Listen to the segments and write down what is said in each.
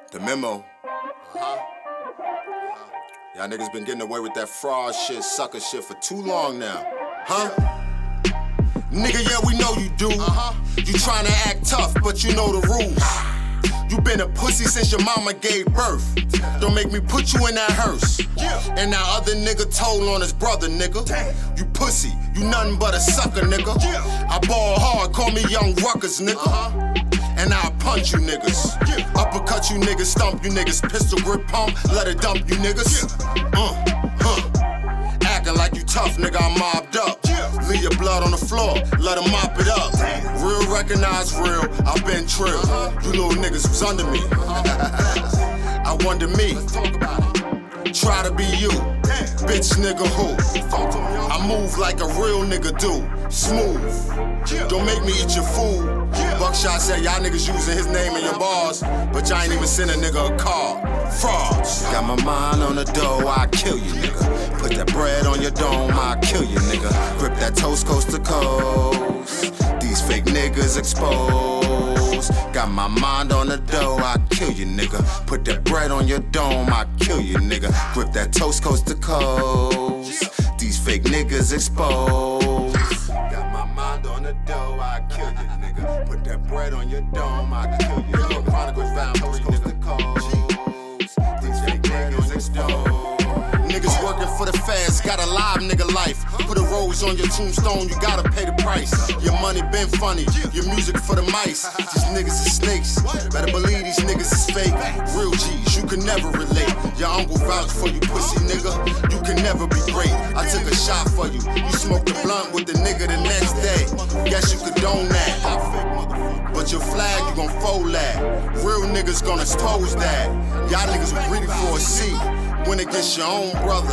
The memo. Y'all niggas been getting away with that fraud shit, sucker shit for too long now. Huh? Nigga, yeah, we know you do. You tryna act tough, but you know the rules. You been a pussy since your mama gave birth. Don't make me put you in that hearse. And that other nigga told on his brother, nigga. You pussy, you nothing but a sucker, nigga. I ball hard, call me Young Ruckers, nigga. And I'll punch you niggas. Uppercut you niggas, stump you niggas. Pistol grip pump, let it dump you niggas. Acting like you tough, nigga, I'm mobbed up. Leave your blood on the floor, let them mop it up. Real recognize real, I've been trill. You little niggas was under me. I wonder me, try to be you. Bitch nigga who? I move like a real nigga do. Smooth, don't make me eat your food. Buckshot said y'all niggas using his name in your bars, but y'all ain't even send a nigga a card. Frauds. Got my mind on the dough, I kill you, nigga. Put that bread on your dome, I kill you, nigga. Grip that toast coast to coast. These fake niggas exposed. Got my mind on the dough, I kill you, nigga. Put that bread on your dome, I kill you, nigga. Grip that toast coast to coast. These fake niggas exposed. Got my mind on the dough, I kill you, nigga. Put that bread on your dome, I kill you, nigga. Chronicles found coast to coast. These fake niggas exposed. Niggas working for the feds, got a live nigga life. Put a rose on your tombstone, you gotta pay the price. Your money been funny, your music for the mice. These niggas is snakes, better believe these niggas is fake. Real G's, you can never relate. Your uncle vouch for you, pussy nigga. You can never be great. I took a shot for you. You smoked a blunt with the nigga the next day. Guess you condone that. But your flag, you gon' fold that. Real niggas gonna expose that. Y'all niggas were greedy for a seat. When it gets your own brother.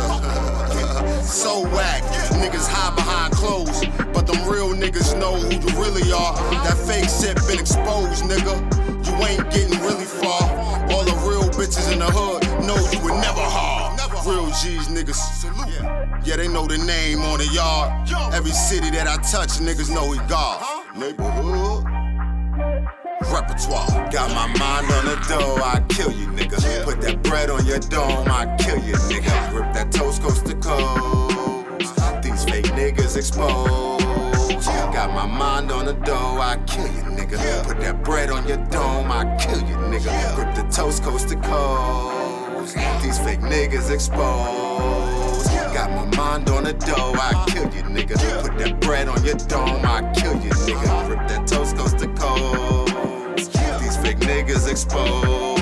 So whack, niggas hide behind clothes, but them real niggas know who you really are. That fake shit been exposed, nigga. You ain't getting really far. All the real bitches in the hood know you were never hard. Real G's, niggas. Yeah, they know the name on the yard. Every city that I touch, niggas know he God. Neighborhood. Repertoire. Got my mind on the dough, I kill you, nigga. Put that bread on your dome, I kill you, nigga. Grip that toast coast to coast. These fake niggas exposed. Got my mind on the dough, I kill you, nigga. Put that bread on your dome, I kill you, nigga. Grip the toast coast to coast. These fake niggas exposed. Got my mind on the dough, I kill you, nigga. Put that bread on your dome, I kill you, nigga. Grip that toast coast to coast. These fake niggas exposed.